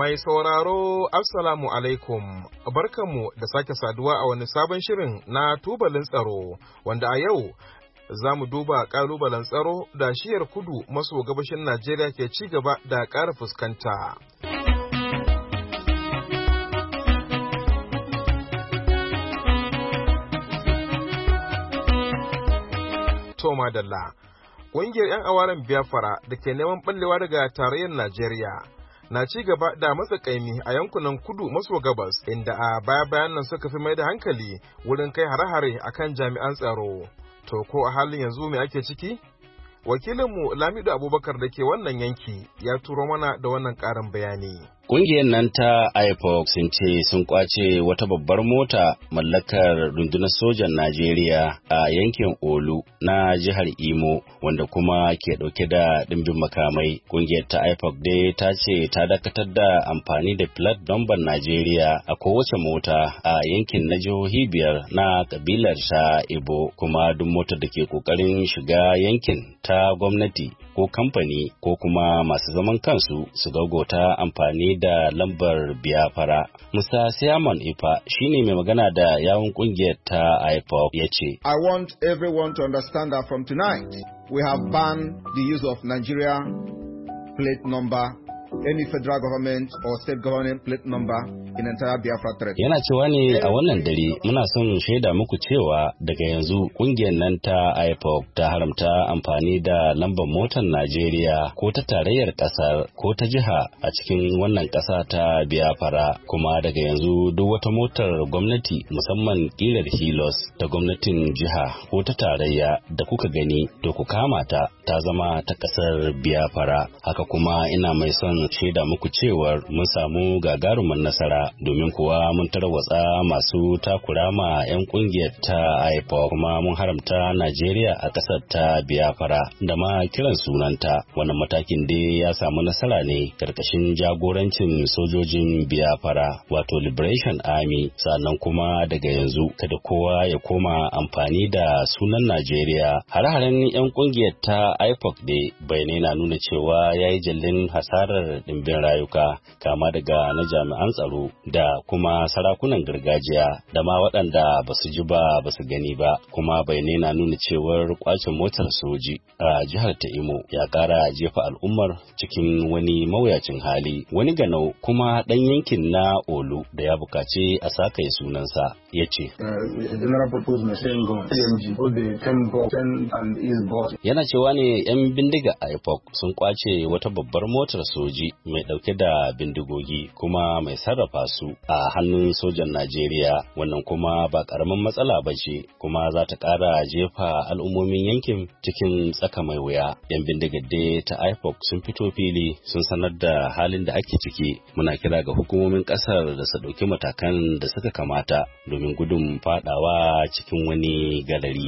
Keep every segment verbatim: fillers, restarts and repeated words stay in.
Mai sauraro, Assalamu alaikum, barkanmu da sake saduwa a wani sabon shirin na tubalin tsaro, wanda a yau za mu duba ƙalubalen tsaro da shiyar kudu maso gabashin Najeriya ke ci gaba da ƙara fuskanta. Toma Dalla, ƙungiyar 'yan awaren Biafra da ke neman ɓallewa daga tarayyar Najeriya na ci gaba da matsa kaimi a yankunan kudu maso gabas, inda a baya-bayan nan suka fi mai da hankali wurin kai hare-hare akan jami'an tsaro. To ko a halin yanzu me ake ciki? Wakilinmu Lamido Abubakar da ke wannan yanki ya turo mana da wannan ƙarin bayani. Ƙungiyar nan ta I P O B sun ce sun kwace wata babbar mota mallakar rundunar sojan Najeriya a yankin Olu na jihar Imo, wanda kuma ke ɗauke da ɗimbin makamai. Ƙungiyar ta I P O B dai ta ce ta dakatar da amfani da plate number Najeriya a kowace mota a yankin na jihohi biyar na kabilar ta Ibo, kuma duk motar da ke ƙoƙarin shiga yankin ta gwamnati ko kamfani ko kuma masu zaman kansu su gaugauta amfani da lambar Biafra. Musa Siamon Ifa shine mai magana da yawun kungiyar ta I P O B ya ce, I want everyone to understand that from tonight we have banned the use of Nigeria plate number, any federal government or state government plate number in entire Biafra threat. Yana cewa ne a wannan dare muna son shaida muku cewa daga yanzu kungiyar nan ta I P O B ta haramta amfani da lambar motar Najeriya ko ta tarayyar kasar ko ta jiha a cikin wannan kasa ta Biafra, kuma daga yanzu duk wata motar gwamnati musamman kilar Hilos ta gwamnatin jiha ko ta tarayya da kuka gani to ku kama ta ta zama ta kasar Biafra. Haka kuma ina mai son shaida muku cewar mun samu gagarumin nasara, domin kuwa mun tarwatsa masu takura ma 'yan kungiyar ta I P O B, kuma mun haramta Najeriya a ƙasar ta Biafra da ma kiran sunanta. Wannan matakin dai ya samu nasara ne karkashin jagorancin sojojin Biafra wato Liberation Army. Sannan kuma daga yanzu kada kowa ya koma amfani da sunan Najeriya. Hare-haren 'yan kungiyar ta I P O B dai bayanai na nuna cewa ya yi jallin hasarar ɗimbin rayuka, kama daga na jami'an tsaro da kuma sarakunan gargajiya da ma waɗanda ba su ji ba ba su gani ba. Kuma bayanai na nuna cewar kwacin motar soji a jihar ta Imo ya ƙara jefa al'ummar cikin wani mawuyacin hali. Wani ganau kuma ɗan yankin na Olu da ya buƙaci a sakaye sunansa ya ce, yana cewa ne 'yan bindiga I P O B sun kwace wata babbar motar soji mai ɗauke da bindigogi kuma mai sarrafa su a hannun sojan Najeriya. Wannan kuma ba ƙaramin matsala ba ce, kuma za ta ƙara jefa al'ummomin yankin cikin tsaka mai wuya. 'Yan bindigadde ta I P O B sun fito fili sun sanar da halin da ake ciki. Muna kira ga hukumomin ƙasar da su ɗauki matakan da suka kamata domin gudun faɗawa cikin wani galari.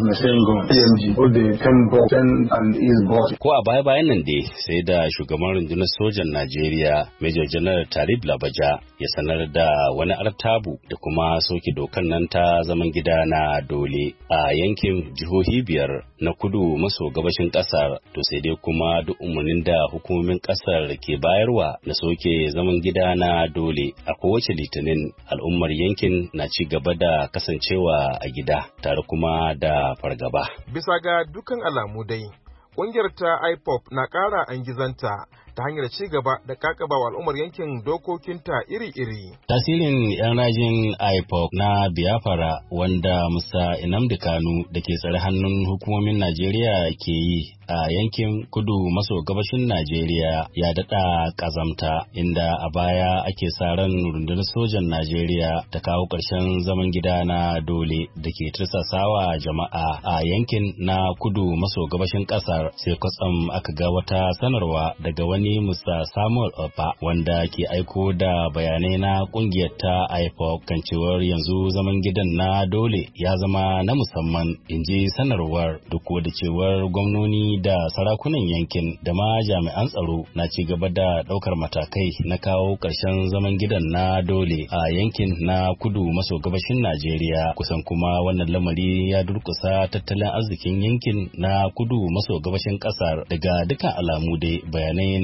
Ko a baya-bayan nan dai sai da shugaban rundunar sojan Najeriya Major General Talib Labaja ya sanar da wani artabu da kuma soke dokan nan ta zaman gida na dole a yankin jihohi biyar na kudu maso gabashin kasar. To sai dai kuma duk umarnin da hukumomin kasar ke bayarwa na soke zaman gida na dole a kowace litinin, al'ummar yankin na ci gaba da kasancewa a gida tare kuma da fargaba. Bisa ga dukkan alamu dai ƙungiyar ta I P O B na ƙara an gizanta ta hanyar ci gaba da kakabawa al'ummar yankin dokokinta iri-iri. Tasirin 'yan rajin I P O B na Biafra wanda Musa Nnamdi Kanu da ke tsare hannun hukumomin Najeriya ke yi a yankin kudu maso gabashin Najeriya ya daɗa ƙazamta, inda a baya ake sa ran rundunar sojan Najeriya ta kawo ƙarshen zaman gida na dole da ke tursasawa jama'a a yankin na kudu maso gabashin ƙasar. Sai kwatsam aka ga wata sanarwa daga wani Musa Samuel Opa wanda ke aiko da bayanai na ƙungiyar ta I P O B kan cewar yanzu zaman gidan na dole ya zama na musamman, in ji sanarwar, duk da cewar gwamnoni da sarakunan yankin da ma jami'an tsaro na ci gaba da ɗaukar matakai na kawo ƙarshen zaman gidan na dole a yankin na kudu maso gabashin Najeriya. Kusan kuma wannan lamari ya durƙusa tattalin arzikin yankin na kudu maso gabashin ƙasar. Daga dukkan alamu dai bayanai na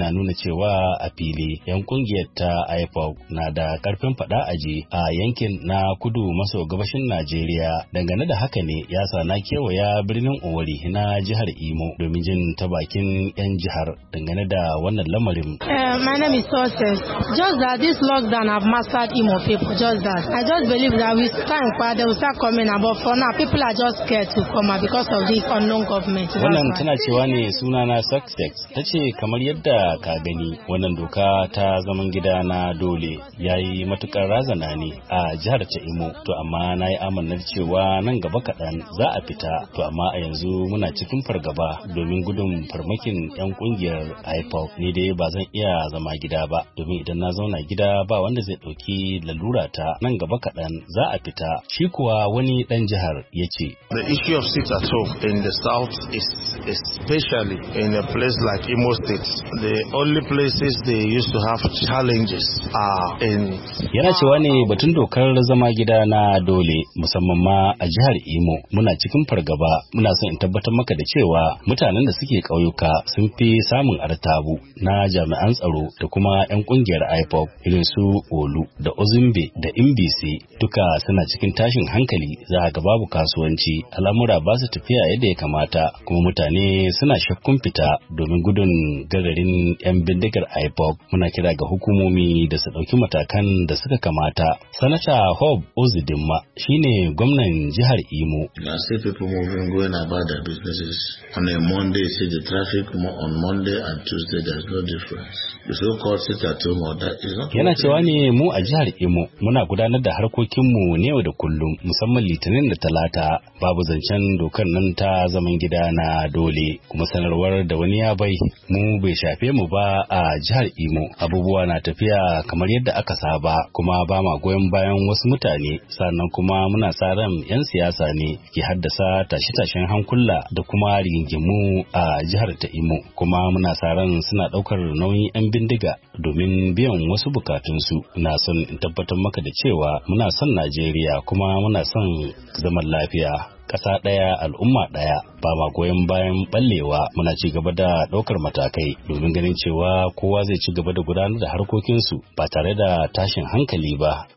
na nuna cewa a fili yan kungiyar ta I P O B na da karfin fada aji a yankin na kudu maso gabashin Najeriya. Dangane da haka ne ya sa na kewaya birnin Owerri na jihar Imo domin jin ta bakin yan jihar dangane da wannan lamarin. Uh, my name is Success. Just that this lockdown have mastered Imo people. Just that. I just believe that with time they will start coming out. But for now, people are just scared to come out because of this unknown government. Wannan tana cewa ne sunana Success. Ta ce kamar yadda ka gani wannan doka ta zaman gida na dole yayi matukar razana ne a jihar ta Imo. To amma na yi amannar cewa nan gaba kaɗan za a fita. To amma a yanzu muna cikin fargaba domin gudun farmakin 'yan kungiyar I P O B. Ni dai ba zan iya zama gida ba domin idan na zauna gida ba wanda zai ɗauki lalura ta nan gaba kaɗan za a fita. Shi kuwa wani ɗan jihar ya ce. The issue of sit at home in the south is especially in a place like Imo State. The only places they used to have challenges are in. Yana cewa ne batun dokar zama gida na dole musamman ma a jihar Imo muna cikin fargaba. Muna son in tabbatar maka da cewa mutanen da suke ƙauyuka sun fi samun artabu na jami'an tsaro da kuma 'yan kungiyar I P O B irin su Olu da Ozimbe da Imbisi duka suna cikin tashin hankali. Za ga babu kasuwanci, al'amura ba su tafiya yadda ya kamata, kuma mutane suna shakkun fita domin gudun gararin 'yan bindigar I P O B. Muna kira ga hukumomi da su ɗauki matakan da suka kamata. Sanata Hope Uzodinma shine gwamnan jihar Imo. I see people moving, going about their businesses. On a Monday, see the traffic on Monday and Tuesday, there's no difference. The so-called sit at home order is not. Yana cewa ne mu a jihar Imo muna gudanar da harkokinmu ne yau da kullum, musamman Litinin da Talata. Babu zancen dokar nan ta zaman gida na dole, kuma sanarwar da wani ya bai mu bai shafe mu ba a jihar Imo. Abubuwa na tafiya kamar yadda aka saba, kuma ba ma goyon bayan wasu mutane, sannan kuma muna sa ran 'yan siyasa ne ke haddasa tashe-tashen hankula da kuma rigingimu a jihar ta Imo, kuma muna sa ran suna ɗaukar nauyin 'yan bindiga domin biyan wasu bukatunsu. Ina son in tabbatar maka da cewa muna son Najeriya kuma muna son zaman lafiya. Ƙasa ɗaya al'umma ɗaya, ba ma goyon bayan ɓallewa. Muna ci gaba da ɗaukar matakai domin ganin cewa kowa zai ci gaba da gudanar da harkokinsu ba tare da tashin hankali ba.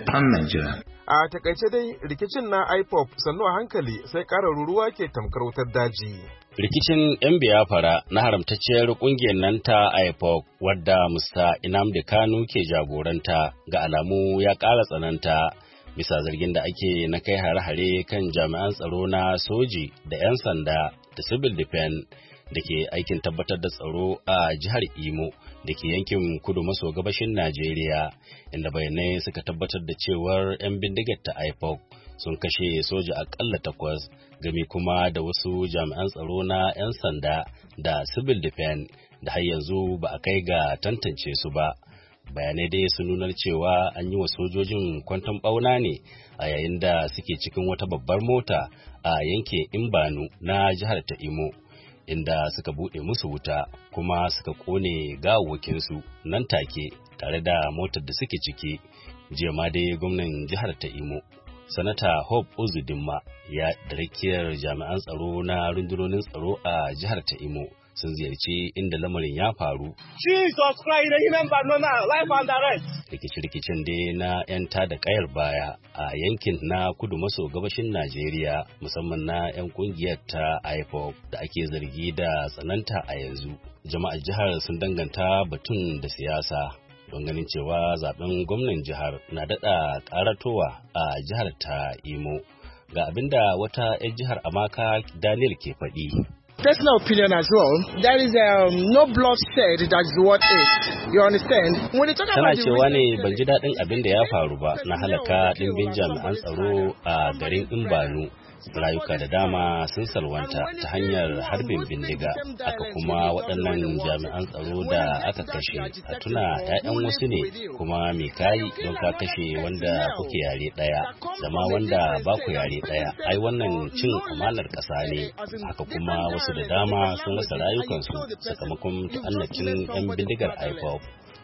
A takaice dai rikicin na I P O B sannu a hankali sai ƙara ruruwa ke tamkar wutar daji. Rikicin 'yan biyafara na haramtacciyar ƙungiyar nan ta I P O B wadda Mister Nnamdi Kanu ke jagoranta ga alamu ya ƙara tsananta bisa zargin da ake na kai hare-hare kan jami'an tsaro na soji da 'yan sanda da civil defense da ke aikin tabbatar da tsaro a jihar Imo da ke yankin kudu maso gabashin Najeriya, inda bayanai suka tabbatar da cewar 'yan bindigar ta I P O B sun kashe soja akalla takwas game kuma da wasu jami'an tsaro na 'yan sanda da civil defense da har yanzu ba a kai ga tantance su ba. Bayanai dai sun nunar cewa an yi wa sojojin kwanton ɓauna ne a yayin da suke cikin wata babbar mota a yankin Imbanu na jihar ta Imo, inda suka buɗe musu wuta kuma suka ƙone gawawwakinsu nan take tare da motar da suke ciki. Jiya ma dai gwamnan jihar ta Imo, Sanata Hope Uzodinma, ya da rakiyar jami'an tsaro na rundunonin tsaro a jihar ta Imo sun ziyarci inda lamarin ya faru. Jesus Christ, life and arrest. Rikici-rikicin dai na 'yan tada kayar baya a yankin na kudu maso gabashin Najeriya, musamman na 'yan kungiyar ta I P O B da ake zargi da tsananta a yanzu. Jama'ar jihar sun danganta batun da siyasa, don ganin cewa zaben gwamnan jihar na daɗa ƙaratowa a jihar ta Imo. Ga abinda wata 'yan jihar Amaka Daniel ke faɗi. Personal opinion as well. There is um, no bloodshed that is what is. You understand? When they talk about Tana cewa ne ban ji daɗin abin da ya faru ba na halaka ɗimbin jami'an tsaro a garin Imbanu. Rayuka da dama sun salwanta ta hanyar harbin bindiga, aka kuma waɗannan jami'an tsaro da aka kashe a tuna 'ya'yan wasu ne, kuma me kayi don ka kashe wanda kuke yare ɗaya da ma wanda ba ku yare ɗaya. Ai wannan cin amanar ƙasa ne. Haka kuma wasu da dama sun rasa rayukansu sakamakon ta'annacin 'yan bindigar I P O B.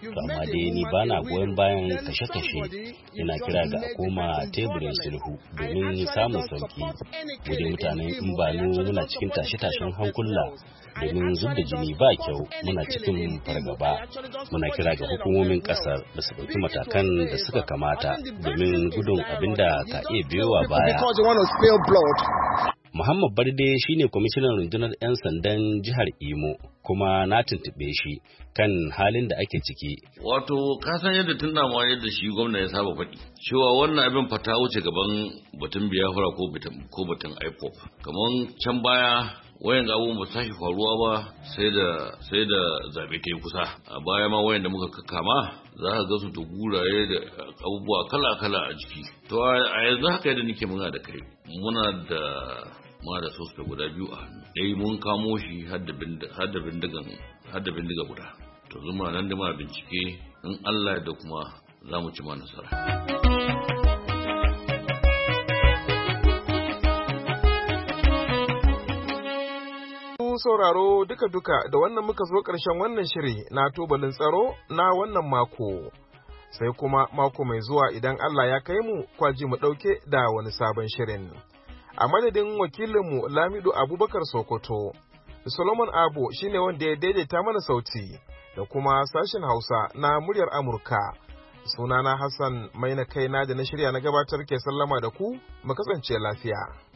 To amma dai ni ba na goyon bayan kashe-kashe, ina kira ga a koma teburin sulhu domin samun sauki. Mu dai mutanen Imbanu muna cikin tashe-tashen hankula domin zub da jini ba kyau, muna cikin fargaba. Muna kira ga hukumomin kasar da su ɗauki matakan da suka kamata domin gudun abin da ka iya biyowa baya. Muhammad Barde shine kwamishinan rundunar 'yan sandan jihar Imo, kuma na tuntuɓe shi kan halin da ake ciki. Wato, ka san yadda tun da yadda shi gwamna ya saba faɗi, cewa wannan abin fata wuce gaban batun Biafra ko batun ko batun I P O B. Kamar can baya wayan abubuwan ba su tashi faruwa ba sai da sai da zabe ta yi kusa. A baya ma wayan da muka kama za ka ga su da guraye da abubuwa kala-kala a jiki. To a yanzu haka yadda nake muna da kai, muna da ma da suspect guda biyu a hannu. Dai mun kamo shi har da bindigan har da bindiga guda. To zuma nan da ma bincike in Allah ya da kuma za mu ci ma nasara. Sauraro duka-duka da wannan muka zo ƙarshen wannan shiri na tubalin tsaro na wannan mako. Sai kuma mako mai zuwa idan Allah ya kai mu kwaji mu ɗauke da wani sabon shirin. A madadin wakilinmu Lamido Abubakar Sokoto, Solomon Abo shine wanda ya daidaita mana sauti da kuma sashen Hausa na muryar Amurka. Sunana Hassan Maina kaina da na shirya na gabatar ke sallama da ku, mu kasance lafiya.